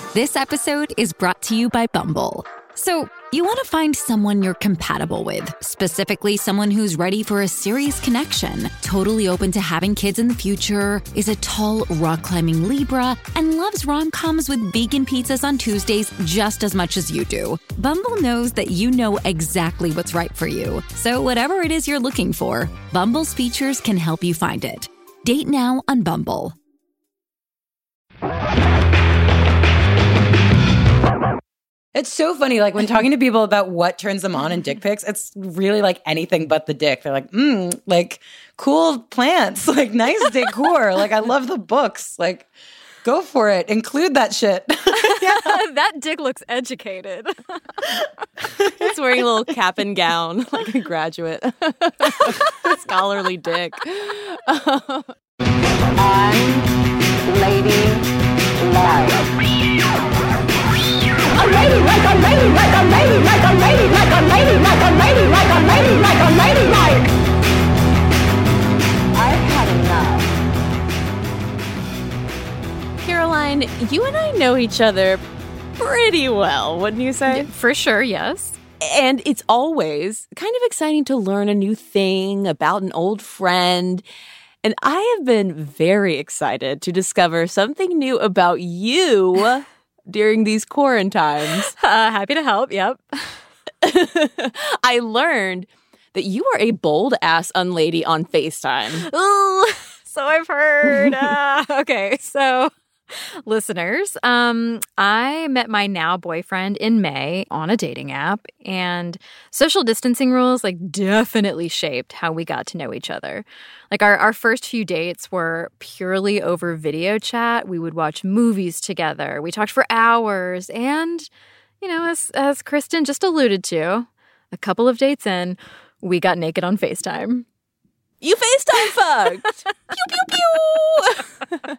This episode is brought to you by Bumble. So, you want to find someone you're compatible with, specifically someone who's ready for a serious connection, totally open to having kids in the future, is a tall, rock-climbing Libra, and loves rom-coms with vegan pizzas on Tuesdays just as much as you do. Bumble knows that you know exactly what's right for you. So whatever it is you're looking for, Bumble's features can help you find it. Date now on Bumble. It's so funny, like when talking to people about what turns them on in dick pics, it's really like anything but the dick. They're like, like cool plants, like nice decor. Like I love the books. Like go for it. Include that shit. That dick looks educated. It's wearing a little cap and gown like a graduate. Scholarly dick. Lady Live. A lady like a lady like a lady like a lady like a lady like a lady like a lady like a lady like. I've had enough. Caroline, you and I know each other pretty well, wouldn't you say? For sure, yes. And it's always kind of exciting to learn a new thing about an old friend. And I have been very excited to discover something new about you during these quarantines. Happy to help, yep. I learned that you are a bold-ass unlady on FaceTime. Ooh, so I've heard. Okay, so listeners, I met my now boyfriend in May on a dating app, and social distancing rules definitely shaped how we got to know each other. Our first few dates were purely over video chat. We would watch movies together. We talked for hours, and as Kristen just alluded to, a couple of dates in, we got naked on FaceTime. You FaceTime fucked. Pew pew pew.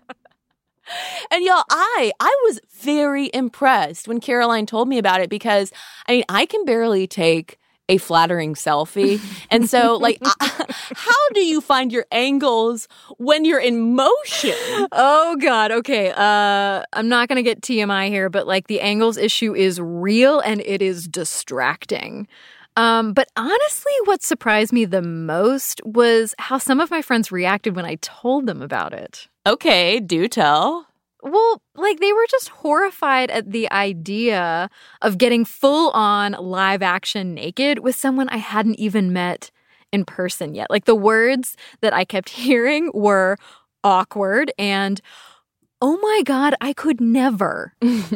And y'all, I was very impressed when Caroline told me about it because, I can barely take a flattering selfie. And so, how do you find your angles when you're in motion? Oh, God. Okay. I'm not going to get TMI here, but, the angles issue is real and it is distracting. But honestly, what surprised me the most was how some of my friends reacted when I told them about it. Okay, do tell. Well, they were just horrified at the idea of getting full-on live-action naked with someone I hadn't even met in person yet. The words that I kept hearing were awkward and, oh my God, I could never.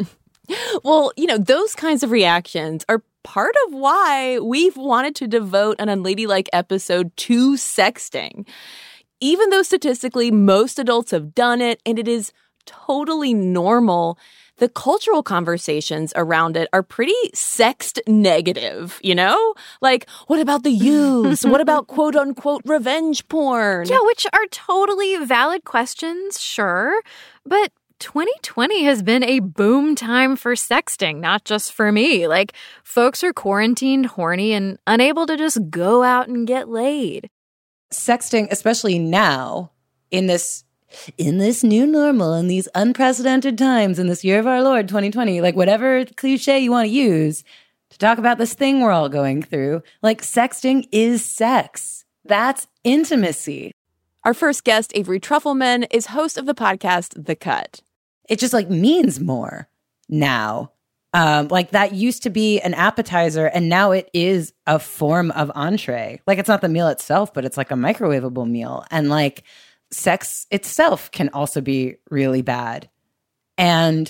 Well, those kinds of reactions are part of why we've wanted to devote an Unladylike episode to sexting. Even though statistically most adults have done it and it is totally normal, the cultural conversations around it are pretty sext negative, what about the use? What about quote unquote revenge porn? Yeah, which are totally valid questions, sure. But 2020 has been a boom time for sexting, not just for me. Folks are quarantined, horny, and unable to just go out and get laid. Sexting, especially now, in this new normal, in these unprecedented times, in this year of our Lord, 2020, whatever cliche you want to use to talk about this thing we're all going through, sexting is sex. That's intimacy. Our first guest, Avery Trufelman, is host of the podcast The Cut. It just means more now. That used to be an appetizer, and now it is a form of entree. It's not the meal itself, but it's a microwavable meal. And sex itself can also be really bad. And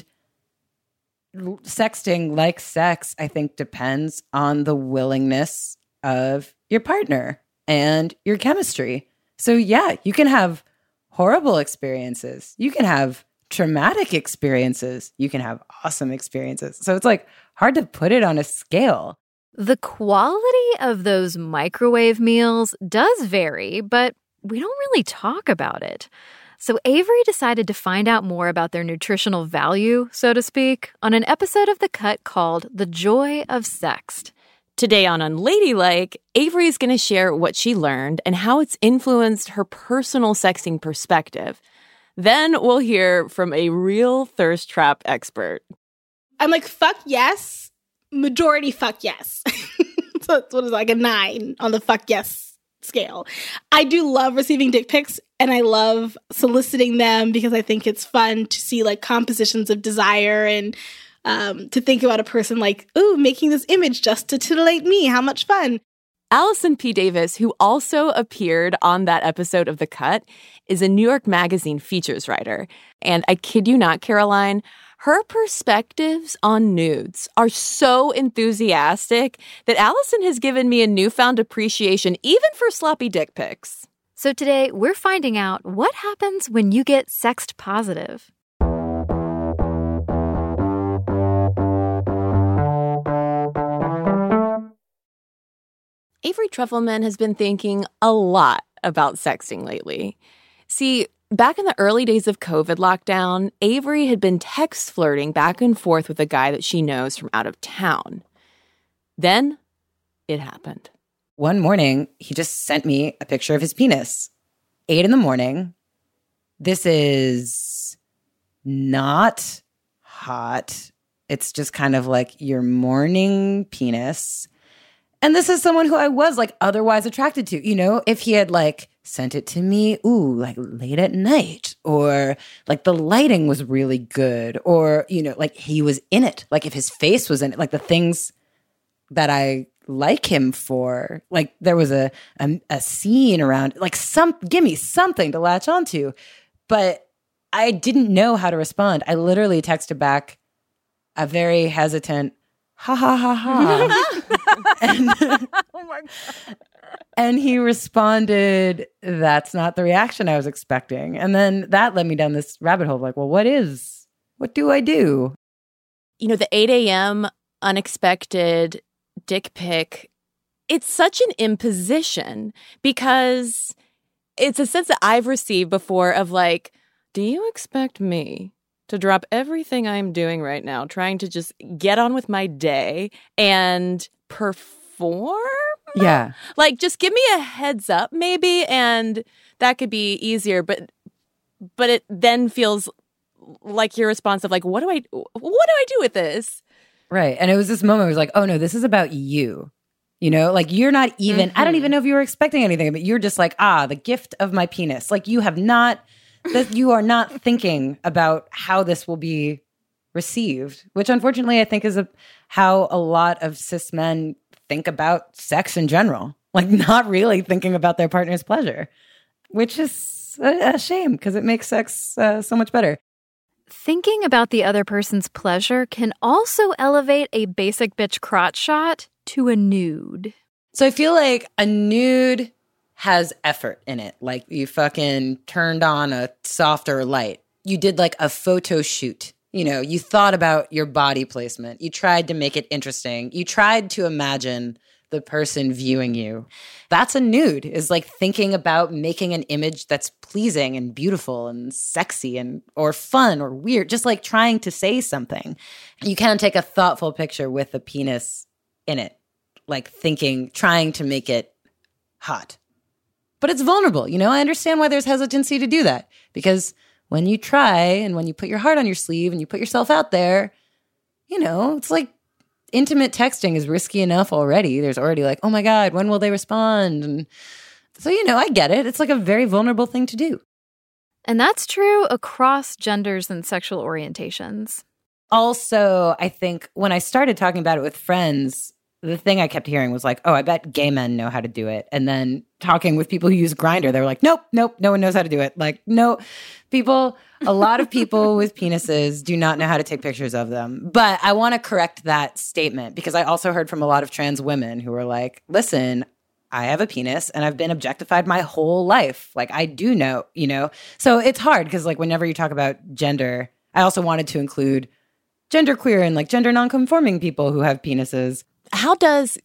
sexting, like sex, I think depends on the willingness of your partner and your chemistry. So yeah, you can have horrible experiences. You can have traumatic experiences. You can have awesome experiences. So it's hard to put it on a scale. The quality of those microwave meals does vary, but we don't really talk about it. So Avery decided to find out more about their nutritional value, so to speak, on an episode of The Cut called The Joy of Sext. Today on Unladylike, Avery is going to share what she learned and how it's influenced her personal sexting perspective. Then we'll hear from a real thirst trap expert. I'm like, fuck yes, majority fuck yes. So it's what is it, like a 9 on the fuck yes scale. I do love receiving dick pics, and I love soliciting them because I think it's fun to see like compositions of desire and to think about a person like, ooh, making this image just to titillate me. How much fun. Allison P. Davis, who also appeared on that episode of The Cut, is a New York Magazine features writer. And I kid you not, Caroline, her perspectives on nudes are so enthusiastic that Allison has given me a newfound appreciation even for sloppy dick pics. So today, we're finding out what happens when you get sext positive. Avery Trufelman has been thinking a lot about sexting lately. See, back in the early days of COVID lockdown, Avery had been text flirting back and forth with a guy that she knows from out of town. Then it happened. One morning, he just sent me a picture of his penis. 8 a.m. This is not hot. It's just kind of like your morning penis. And this is someone who I was like otherwise attracted to. You know, if he had like sent it to me, like late at night, or like the lighting was really good, or, you know, like he was in it. Like if his face was in it, like the things that I like him for, like there was a scene around, like give me something to latch onto. But I didn't know how to respond. I literally texted back a very hesitant, ha ha ha ha. And, Oh my God. and he responded, that's not the reaction I was expecting. And then that led me down this rabbit hole of like, well, what do I do? You know, the 8 a.m. unexpected dick pic, it's such an imposition because it's a sense that I've received before of like, do you expect me to drop everything I'm doing right now, trying to just get on with my day and perform? Yeah. Like, just give me a heads up maybe, and that could be easier. But it then feels like your response of like, what do I do with this? Right. And it was this moment where it was like, oh no, this is about you. You know, like you're not even, I don't even know if you were expecting anything, but you're just like, the gift of my penis. Like you are not thinking about how this will be received, which unfortunately I think is how a lot of cis men think about sex in general, like not really thinking about their partner's pleasure, which is a shame because it makes sex so much better. Thinking about the other person's pleasure can also elevate a basic bitch crotch shot to a nude. So I feel like a nude has effort in it. Like you fucking turned on a softer light. You did like a photo shoot. You know, you thought about your body placement. You tried to make it interesting. You tried to imagine the person viewing you. That's a nude, is like thinking about making an image that's pleasing and beautiful and sexy and or fun or weird, just like trying to say something. You can take a thoughtful picture with a penis in it, like trying to make it hot. But it's vulnerable, you know? I understand why there's hesitancy to do that, because when you try and when you put your heart on your sleeve and you put yourself out there, you know, it's like intimate texting is risky enough already. There's already like, oh my God, when will they respond? And so, you know, I get it. It's like a very vulnerable thing to do. And that's true across genders and sexual orientations. Also, I think when I started talking about it with friends, the thing I kept hearing was like, oh, I bet gay men know how to do it. And then talking with people who use Grindr, they were like, nope, no one knows how to do it. Like, no, a lot of people with penises do not know how to take pictures of them. But I want to correct that statement because I also heard from a lot of trans women who were like, listen, I have a penis and I've been objectified my whole life. Like, I do know, you know? So it's hard because like whenever you talk about gender, I also wanted to include genderqueer and like gender nonconforming people who have penises. How does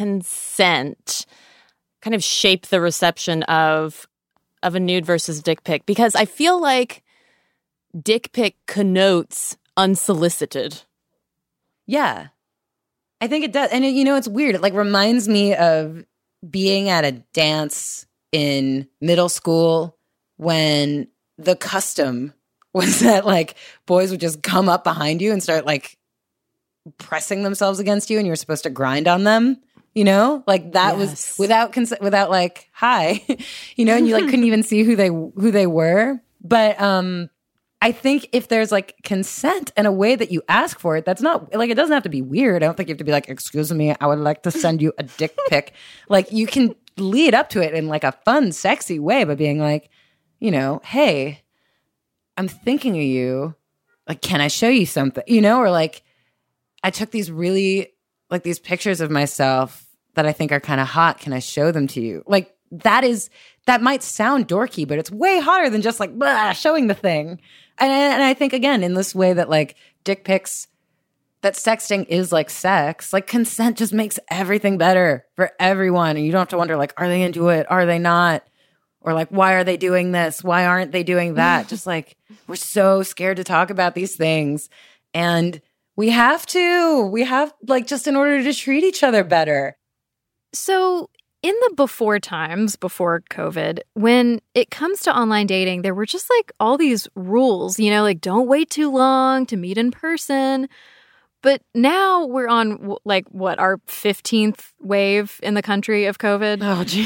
consent kind of shape the reception of a nude versus dick pic? Because I feel like dick pic connotes unsolicited. Yeah, I think it does. And you know, it's weird. It like reminds me of being at a dance in middle school when the custom was that like boys would just come up behind you and start like pressing themselves against you and you were supposed to grind on them, you know? Like that was without consent, without like, hi, you know, and you like couldn't even see who they were. But I think if there's like consent and a way that you ask for it, that's not like, it doesn't have to be weird. I don't think you have to be like, excuse me, I would like to send you a dick pic. Like you can lead up to it in like a fun, sexy way by being like, you know, hey, I'm thinking of you. Like, can I show you something? You know, or like, I took these really like these pictures of myself that I think are kind of hot. Can I show them to you? Like that might sound dorky, but it's way hotter than just like blah, showing the thing. And I think, again, in this way that, like, dick pics, that sexting is like sex, like, consent just makes everything better for everyone. And you don't have to wonder, like, are they into it? Are they not? Or, like, why are they doing this? Why aren't they doing that? Just, like, we're so scared to talk about these things. And we have, like, just in order to treat each other better. So in the before times, before COVID, when it comes to online dating, there were just like all these rules, you know, like don't wait too long to meet in person. But now we're on like what, our 15th wave in the country of COVID. Oh, gee.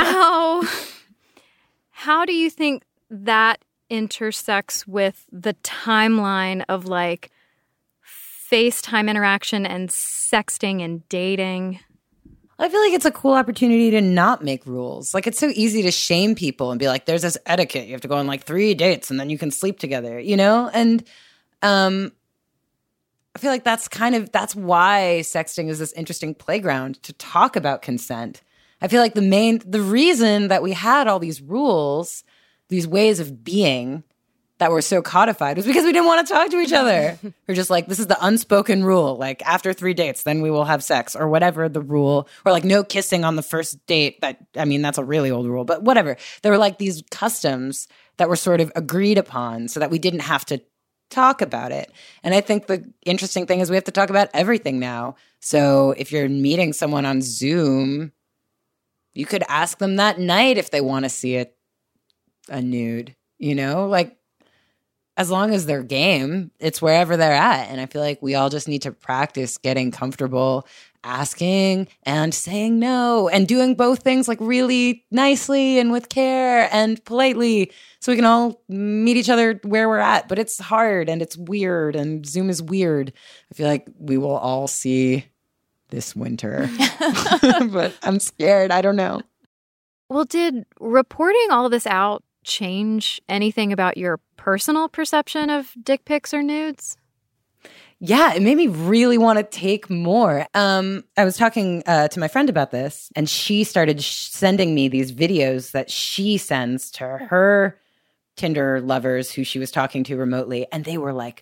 How do you think that intersects with the timeline of like FaceTime interaction and sexting and dating? I feel like it's a cool opportunity to not make rules. Like, it's so easy to shame people and be like, there's this etiquette. You have to go on like 3 dates and then you can sleep together, you know? And I feel like that's why sexting is this interesting playground to talk about consent. I feel like the reason that we had all these rules, these ways of being that were so codified was because we didn't want to talk to each other. We're just like, this is the unspoken rule. Like, after 3 dates, then we will have sex, or whatever the rule, or like no kissing on the first date. That's a really old rule, but whatever. There were like these customs that were sort of agreed upon so that we didn't have to talk about it. And I think the interesting thing is we have to talk about everything now. So if you're meeting someone on Zoom, you could ask them that night if they want to see a nude, you know? Like, as long as they're game, it's wherever they're at. And I feel like we all just need to practice getting comfortable asking and saying no and doing both things like really nicely and with care and politely so we can all meet each other where we're at. But it's hard and it's weird and Zoom is weird. I feel like we will all see this winter. But I'm scared. I don't know. Well, did reporting all this out change anything about your personal perception of dick pics or nudes? Yeah, it made me really want to take more. I was talking to my friend about this, and she started sending me these videos that she sends to her Tinder lovers who she was talking to remotely, and they were like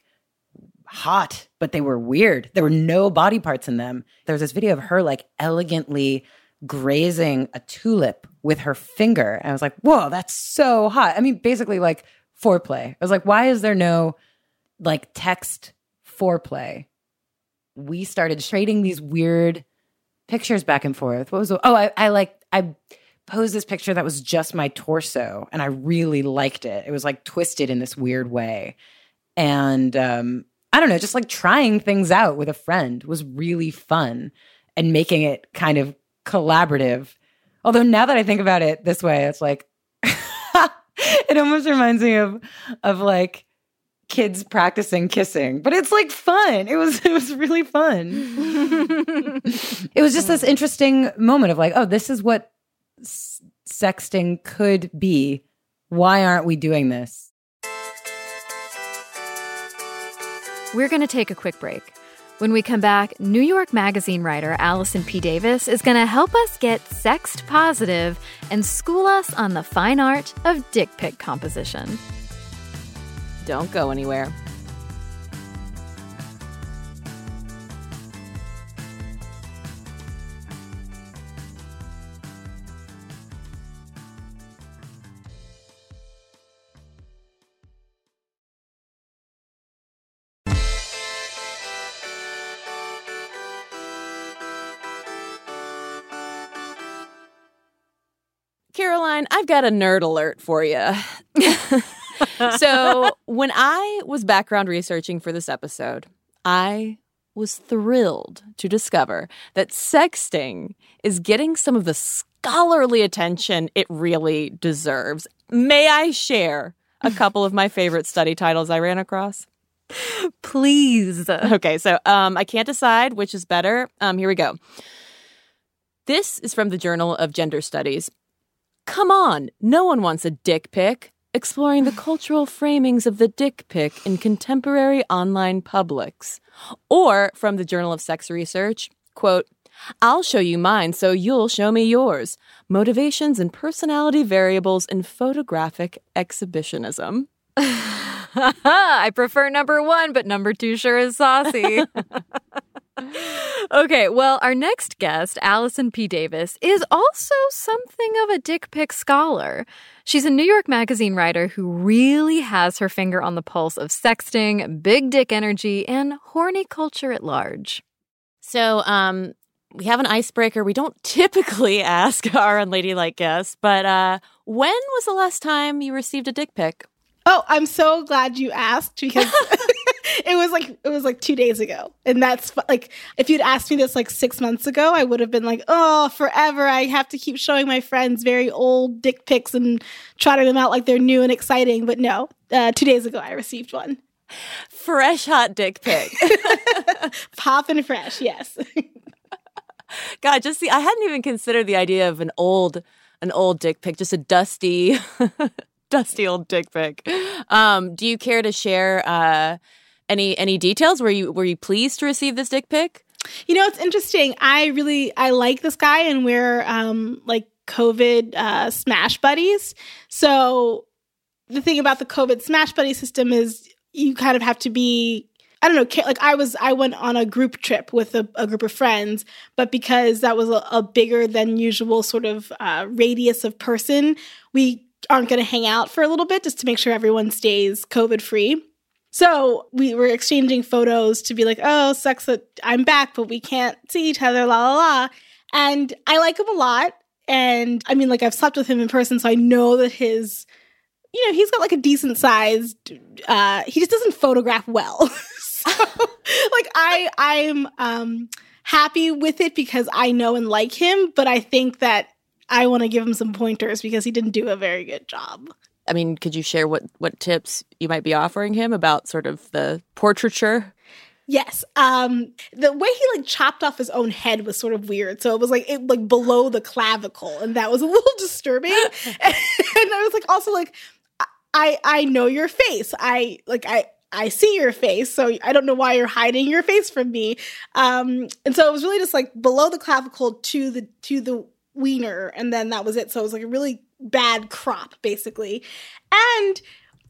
hot, but they were weird. There were no body parts in them. There was this video of her like elegantly grazing a tulip with her finger. And I was like, whoa, that's so hot. I mean, basically like foreplay. I was like, why is there no like text foreplay? We started trading these weird pictures back and forth. What was I posed this picture that was just my torso and I really liked it. It was like twisted in this weird way. And I don't know, just like trying things out with a friend was really fun and making it kind of collaborative. Although now that I think about it this way, it's like it almost reminds me of like kids practicing kissing, but it's like fun. It was really fun. It was just this interesting moment of like, oh, this is what sexting could be. Why aren't we doing this? We're going to take a quick break. When we come back, New York Magazine writer Allison P. Davis is going to help us get sext positive and school us on the fine art of dick pic composition. Don't go anywhere. Caroline, I've got a nerd alert for you. So when I was background researching for this episode, I was thrilled to discover that sexting is getting some of the scholarly attention it really deserves. May I share a couple of my favorite study titles I ran across? Please. Okay, so I can't decide which is better. Here we go. This is from the Journal of Gender Studies. Come on, no one wants a dick pic. Exploring the cultural framings of the dick pic in contemporary online publics. Or from the Journal of Sex Research, quote, I'll show you mine so you'll show me yours. Motivations and personality variables in photographic exhibitionism. I prefer number 1, but number 2 sure is saucy. Okay, well, our next guest, Allison P. Davis, is also something of a dick pic scholar. She's a New York Magazine writer who really has her finger on the pulse of sexting, big dick energy, and horny culture at large. So, we have an icebreaker we don't typically ask our unladylike guests, but when was the last time you received a dick pic? Oh, I'm so glad you asked because it was like 2 days ago. And that's like, if you'd asked me this like 6 months ago, I would have been like, oh, forever. I have to keep showing my friends very old dick pics and trotting them out like they're new and exciting. But no, 2 days ago, I received one. Fresh hot dick pic. Poppin' fresh, yes. God, just see, I hadn't even considered the idea of an old dick pic, just a dusty old dick pic. Do you care to share any details? Were you pleased to receive this dick pic? You know, it's interesting. I like this guy, and we're like COVID Smash buddies. So the thing about the COVID Smash buddy system is you kind of have to be, I don't know, like I went on a group trip with a group of friends, but because that was a bigger than usual sort of radius of person, we aren't going to hang out for a little bit just to make sure everyone stays COVID free. So we were exchanging photos to be like, oh, sucks that I'm back, but we can't see each other, la, la, la. And I like him a lot. And I mean, like, I've slept with him in person, so I know that he's got like a decent sized, he just doesn't photograph well. So like I'm happy with it because I know and like him, but I think that I want to give him some pointers because he didn't do a very good job. I mean, could you share what tips you might be offering him about sort of the portraiture? Yes. The way he like chopped off his own head was sort of weird. So it was like below the clavicle, and that was a little disturbing. And I was like, also like, I know your face. I see your face, so I don't know why you're hiding your face from me. And so it was really just like below the clavicle to the wiener, and then that was it. So it was like a really bad crop, basically. And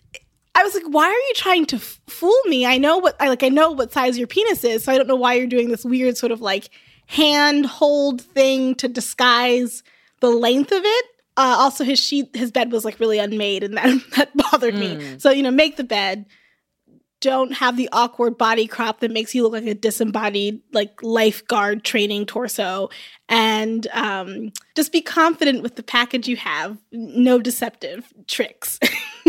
I was like, why are you trying to fool me? I know what size your penis is, so I don't know why you're doing this weird sort of like hand hold thing to disguise the length of it. Also, his bed was like really unmade, and that bothered me. So, make the bed. Don't have the awkward body crop that makes you look like a disembodied, like, lifeguard training torso. And just be confident with the package you have. No deceptive tricks.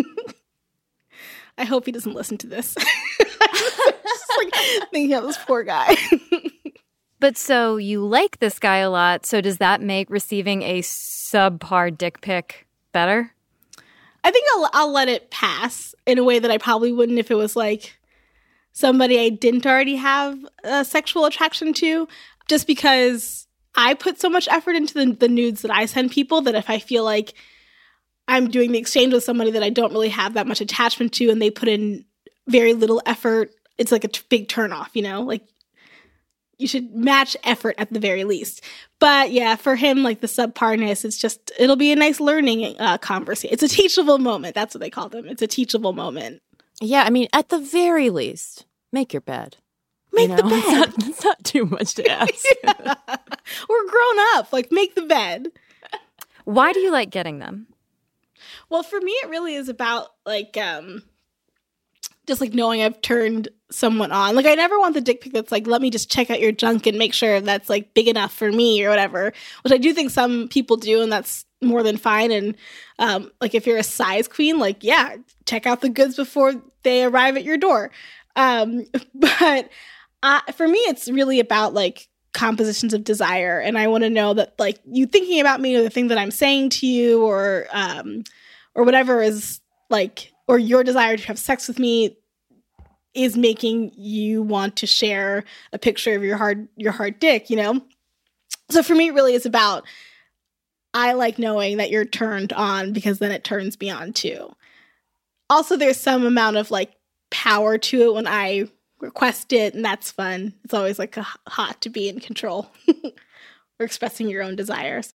I hope he doesn't listen to this. Just like thinking of this poor guy. But so you like this guy a lot. So does that make receiving a subpar dick pic better? I think I'll let it pass in a way that I probably wouldn't if it was like somebody I didn't already have a sexual attraction to, just because I put so much effort into the nudes that I send people that if I feel like I'm doing the exchange with somebody that I don't really have that much attachment to and they put in very little effort, it's like a big turnoff, like you should match effort at the very least. But yeah, for him, like the subparness, it'll be a nice learning conversation. It's a teachable moment. That's what they call them. It's a teachable moment. Yeah, I mean, at the very least, make your bed. Make the bed. It's not too much to ask. Yeah. We're grown up. Like, make the bed. Why do you like getting them? Well, for me, it really is about like just like knowing I've turned someone on. Like, I never want the dick pic that's like, let me just check out your junk and make sure that's like big enough for me or whatever, which I do think some people do, and that's more than fine. And like, if you're a size queen, like, yeah, check out the goods before they arrive at your door. But For me, it's really about like compositions of desire. And I want to know that like you thinking about me or the thing that I'm saying to you or whatever is like, or your desire to have sex with me is making you want to share a picture of your hard dick, you know? So for me, it really is about, I like knowing that you're turned on because then it turns me on too. Also, there's some amount of like power to it when I request it, and that's fun. It's always like hot to be in control or expressing your own desires.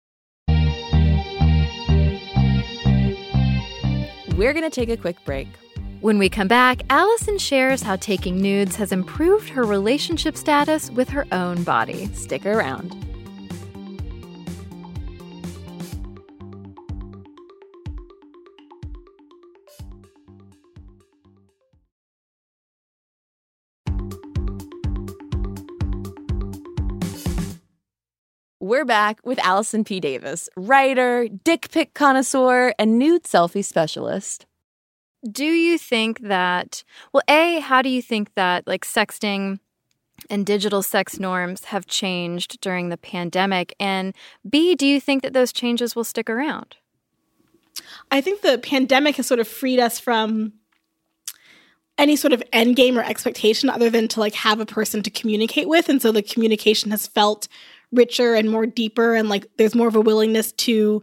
We're going to take a quick break. When we come back, Allison shares how taking nudes has improved her relationship status with her own body. Stick around. We're back with Allison P. Davis, writer, dick pic connoisseur, and nude selfie specialist. Do you think that, well, A, how do you think that like sexting and digital sex norms have changed during the pandemic? And B, do you think that those changes will stick around? I think the pandemic has sort of freed us from any sort of end game or expectation other than to like have a person to communicate with. And so the communication has felt richer and more deeper, and like there's more of a willingness to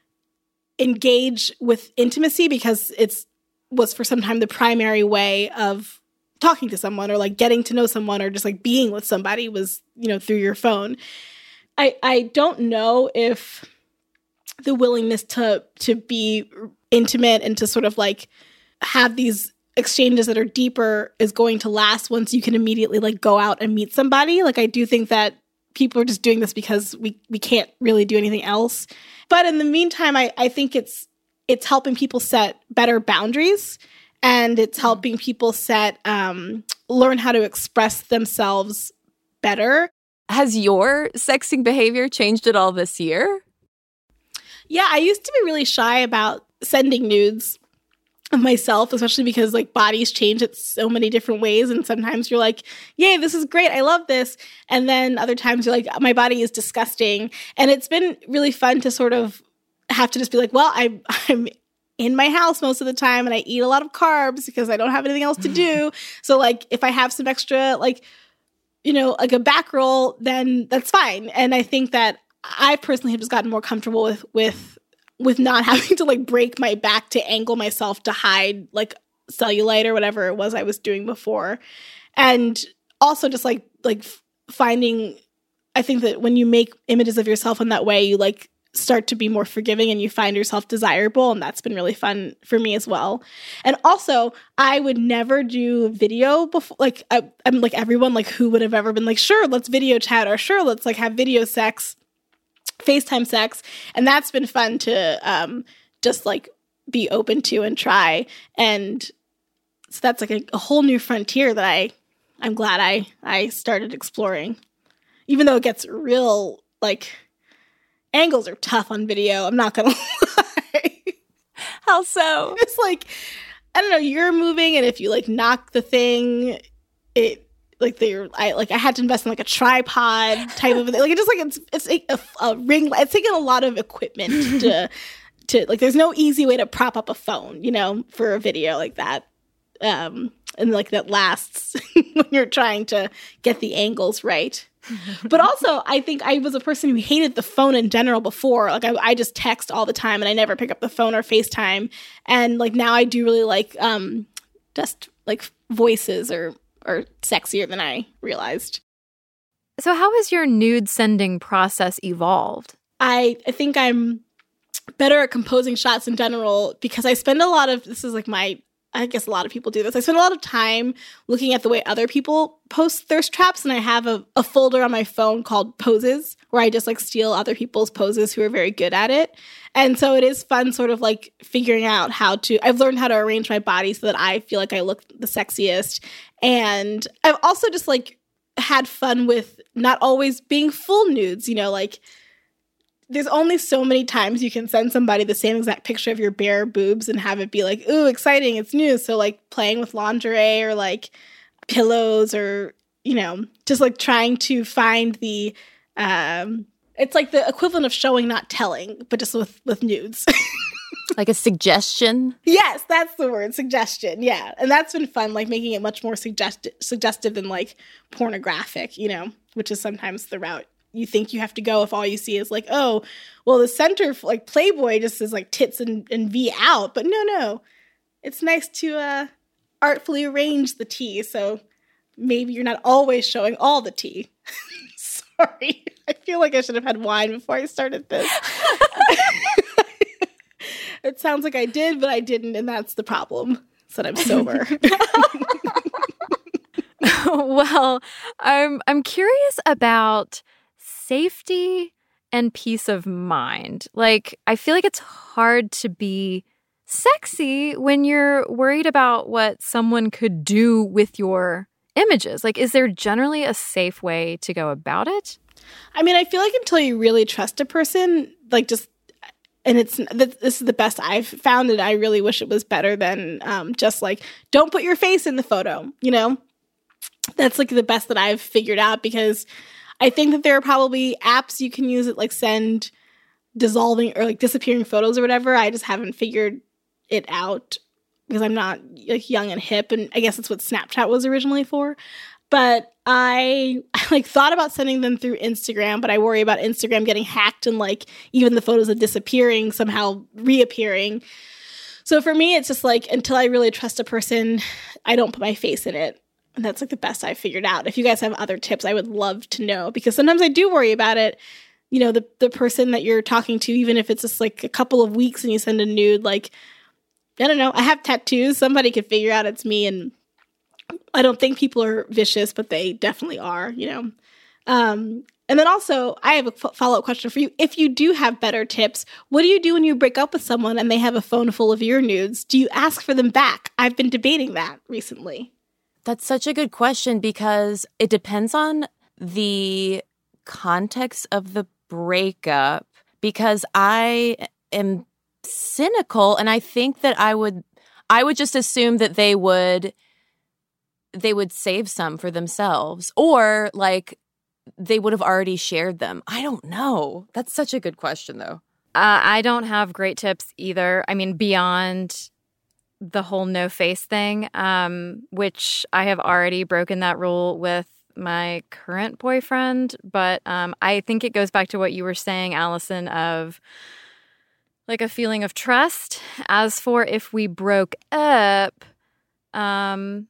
engage with intimacy because was for some time the primary way of talking to someone or like getting to know someone or just like being with somebody was, you know, through your phone. I don't know if the willingness to be intimate and to sort of like have these exchanges that are deeper is going to last once you can immediately like go out and meet somebody. Like I do think that people are just doing this because we can't really do anything else. But in the meantime, I think it's helping people set better boundaries, and it's helping people learn how to express themselves better. Has your sexting behavior changed at all this year? Yeah, I used to be really shy about sending nudes of myself, especially because like bodies change in so many different ways. And sometimes you're like, yay, this is great. I love this. And then other times you're like, my body is disgusting. And it's been really fun to sort of have to just be like, well, I'm in my house most of the time and I eat a lot of carbs because I don't have anything else to do. So like if I have some extra, like, you know, like a back roll, then that's fine. And I think that I personally have just gotten more comfortable with not having to like break my back to angle myself to hide like cellulite or whatever it was I was doing before. And also just like finding, I think that when you make images of yourself in that way, you like start to be more forgiving and you find yourself desirable. And that's been really fun for me as well. And also I would never do video before, like I'm like everyone, like who would have ever been like, sure, let's video chat, or sure, let's like have video sex, FaceTime sex. And that's been fun to just like be open to and try. And so that's like a whole new frontier that I'm glad I started exploring. Even though it gets real, like, angles are tough on video, I'm not gonna lie. How so? It's like, I don't know, you're moving, and if you like knock the thing, it like I had to invest in like a tripod type of thing. Like it just like it's like a ring. It's taking a lot of equipment to like. There's no easy way to prop up a phone, you know, for a video like that. And like that lasts when you're trying to get the angles right. But also, I think I was a person who hated the phone in general before. Like I just text all the time and I never pick up the phone or FaceTime. And like now I do really like just like voices are sexier than I realized. So how has your nude sending process evolved? I think I'm better at composing shots in general because I spend a lot of, this is like I guess a lot of people do this. I spend a lot of time looking at the way other people post thirst traps, and I have a folder on my phone called Poses, where I just like steal other people's poses who are very good at it. And so it is fun sort of like figuring out I've learned how to arrange my body so that I feel like I look the sexiest. And I've also just like had fun with not always being full nudes, you know, like there's only so many times you can send somebody the same exact picture of your bare boobs and have it be like, ooh, exciting, it's new. So like playing with lingerie or like pillows or just like trying to find the, it's like the equivalent of showing, not telling, but just with nudes. Like a suggestion? Yes, that's the word, suggestion. Yeah. And that's been fun, like making it much more suggestive than like pornographic, which is sometimes the route you think you have to go if all you see is like, oh, well, the center, like Playboy just is like tits and V out. But no. It's nice to artfully arrange the tea. So maybe you're not always showing all the tea. Sorry. I feel like I should have had wine before I started this. It sounds like I did, but I didn't, and that's the problem. Is that I'm sober. Well, I'm curious about safety and peace of mind. Like, I feel like it's hard to be sexy when you're worried about what someone could do with your images. Like, is there generally a safe way to go about it? I mean, I feel like until you really trust a person, like just, and this is the best I've found, and I really wish it was better than just like, don't put your face in the photo, That's like the best that I've figured out, because I think that there are probably apps you can use that like send dissolving or like disappearing photos or whatever. I just haven't figured it out because I'm not like young and hip, and I guess that's what Snapchat was originally for. But I like thought about sending them through Instagram, but I worry about Instagram getting hacked and like even the photos of disappearing somehow reappearing. So for me, it's just like until I really trust a person, I don't put my face in it. And that's like the best I've figured out. If you guys have other tips, I would love to know, because sometimes I do worry about it. The person that you're talking to, even if it's just like a couple of weeks and you send a nude, like, I don't know, I have tattoos. Somebody could figure out it's me, and I don't think people are vicious, but they definitely are, And then also, I have a follow-up question for you. If you do have better tips, what do you do when you break up with someone and they have a phone full of your nudes? Do you ask for them back? I've been debating that recently. That's such a good question, because it depends on the context of the breakup, because I am cynical, and I think that I would just assume that they would save some for themselves, or like they would have already shared them. I don't know. That's such a good question, though. I don't have great tips either. I mean, beyond the whole no face thing, which I have already broken that rule with my current boyfriend. But I think it goes back to what you were saying, Allison, of like a feeling of trust. As for if we broke up, I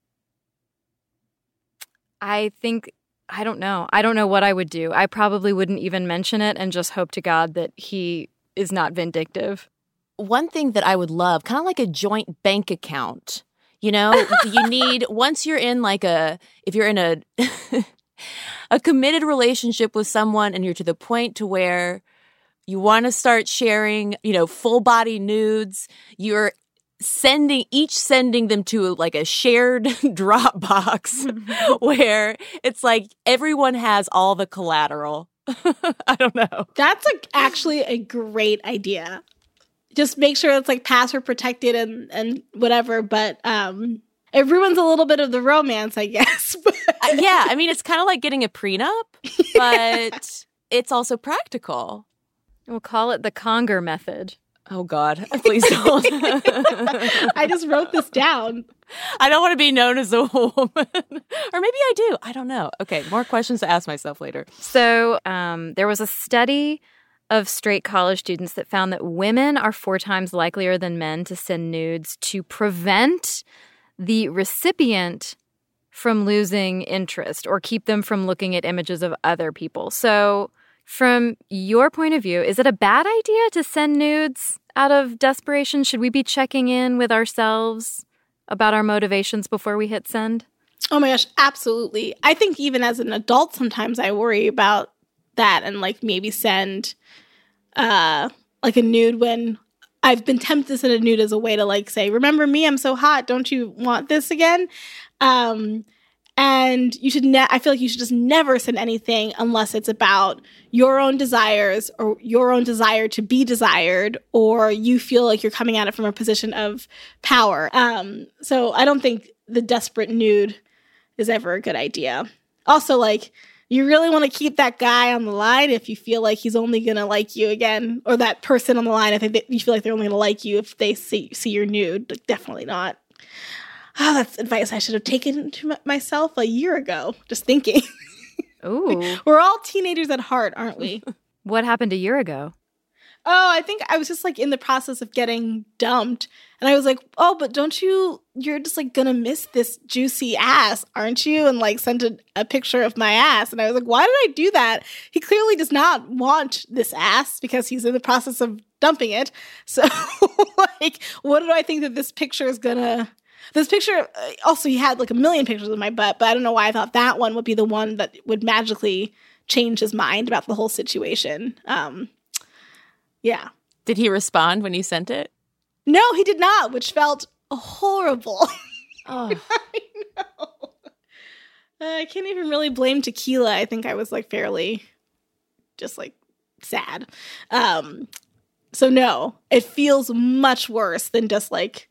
don't know. I don't know what I would do. I probably wouldn't even mention it and just hope to God that he is not vindictive. One thing that I would love, kind of like a joint bank account, you need, once you're in if you're in a committed relationship with someone and you're to the point to where you want to start sharing, full body nudes, you're sending them to like a shared Dropbox where it's like everyone has all the collateral. I don't know. That's actually a great idea. Just make sure it's like password protected and whatever, but it ruins a little bit of the romance, I guess. Yeah, I mean, it's kind of like getting a prenup, but it's also practical. We'll call it the Conger method. Oh, God. Please don't. I just wrote this down. I don't want to be known as a woman. Or maybe I do. I don't know. Okay, more questions to ask myself later. So there was a study of straight college students that found that women are 4 times likelier than men to send nudes to prevent the recipient from losing interest or keep them from looking at images of other people. So from your point of view, is it a bad idea to send nudes out of desperation? Should we be checking in with ourselves about our motivations before we hit send? Oh my gosh, absolutely. I think even as an adult, sometimes I worry about that and like maybe send like a nude when I've been tempted to send a nude as a way to like say, remember me, I'm so hot, don't you want this again? And you should I feel like you should just never send anything unless it's about your own desires or your own desire to be desired, or you feel like you're coming at it from a position of power. So I don't think the desperate nude is ever a good idea. Also, like, you really want to keep that guy on the line if you feel like he's only going to like you again, or that person on the line, I think that you feel like they're only going to like you if they see you're nude. Like, definitely not. Oh, that's advice I should have taken to myself a year ago, just thinking. Ooh. We're all teenagers at heart, aren't we? What happened a year ago? Oh, I think I was just like in the process of getting dumped. And I was like, oh, but you're just like gonna miss this juicy ass, aren't you? And like sent a picture of my ass. And I was like, why did I do that? He clearly does not want this ass because he's in the process of dumping it. So like, what do I think that this picture is gonna... This picture, also he had like a million pictures of my butt, but I don't know why I thought that one would be the one that would magically change his mind about the whole situation. Yeah. Did he respond when you sent it? No, he did not, which felt horrible. Oh. I know. I can't even really blame Tequila. I think I was like fairly just like sad. So no, it feels much worse than just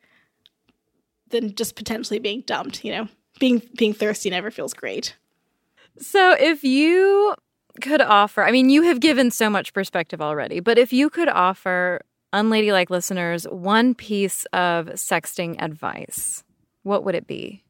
potentially being dumped, you know. Being thirsty never feels great. So if you could offer, I mean, you have given so much perspective already, but if you could offer unladylike listeners one piece of sexting advice, what would it be?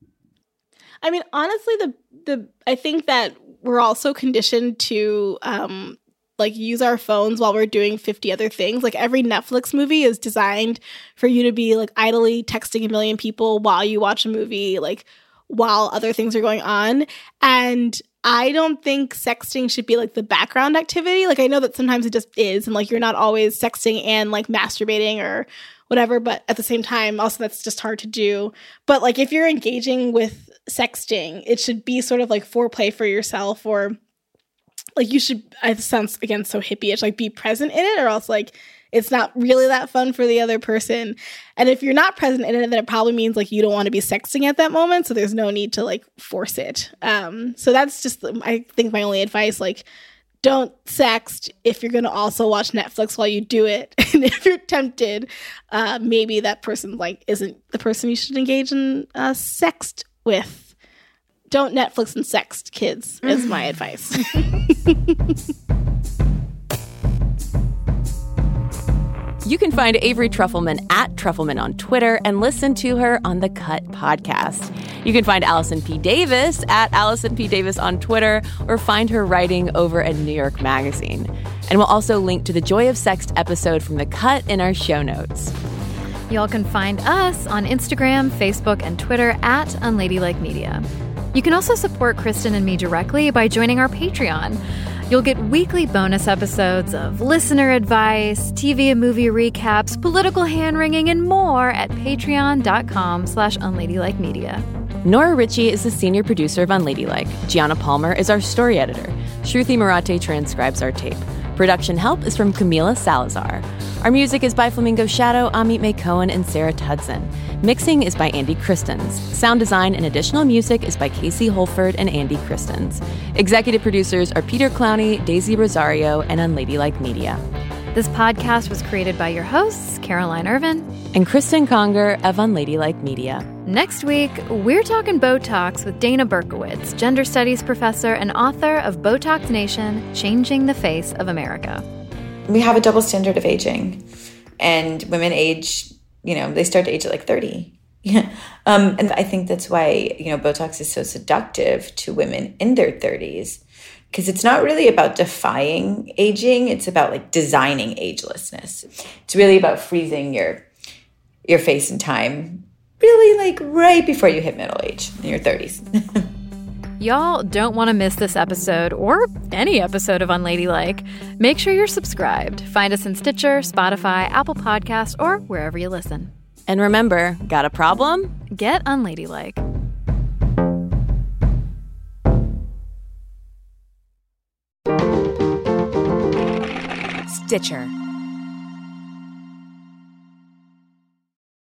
I mean, honestly, I think that we're also conditioned to like use our phones while we're doing 50 other things. Like every Netflix movie is designed for you to be like idly texting a million people while you watch a movie, like while other things are going on. And I don't think sexting should be like the background activity. Like I know that sometimes it just is, and like you're not always sexting and like masturbating or whatever, but at the same time, also that's just hard to do. But like if you're engaging with sexting, it should be sort of like foreplay for yourself, or like you should, it sounds again so hippie-ish, like be present in it, or else like it's not really that fun for the other person. And if you're not present in it, then it probably means like you don't want to be sexting at that moment, so there's no need to like force it. So that's just, I think, my only advice. Like, don't sext if you're going to also watch Netflix while you do it. And if you're tempted, maybe that person like isn't the person you should engage in sext with. Don't Netflix and sext, kids, is my advice. You can find Avery Trufelman at Trufelman on Twitter and listen to her on the Cut podcast. You can find Allison P. Davis at Allison P. Davis on Twitter, or find her writing over at New York Magazine. And we'll also link to the Joy of Sext episode from The Cut in our show notes. Y'all can find us on Instagram, Facebook, and Twitter at Unladylike Media. You can also support Kristen and me directly by joining our Patreon. You'll get weekly bonus episodes of listener advice, TV and movie recaps, political hand-wringing, and more at patreon.com/unladylikemedia. Nora Ritchie is the senior producer of Unladylike. Gianna Palmer is our story editor. Shruti Marathi transcribes our tape. Production help is from Camila Salazar. Our music is by Flamingo Shadow, Amit May Cohen, and Sarah Tudson. Mixing is by Andy Christens. Sound design and additional music is by Casey Holford and Andy Christens. Executive producers are Peter Clowney, Daisy Rosario, and Unladylike Media. This podcast was created by your hosts, Caroline Irvin and Kristen Conger of Unladylike Media. Next week, we're talking Botox with Dana Berkowitz, gender studies professor and author of Botox Nation, Changing the Face of America. We have a double standard of aging, and women age, they start to age at like 30. And I think that's why, Botox is so seductive to women in their 30s, because it's not really about defying aging. It's about like designing agelessness. It's really about freezing your face in time, really like right before you hit middle age in your 30s. Y'all don't want to miss this episode or any episode of Unladylike. Make sure you're subscribed. Find us in Stitcher, Spotify, Apple Podcasts, or wherever you listen. And remember, got a problem? Get unladylike. Stitcher.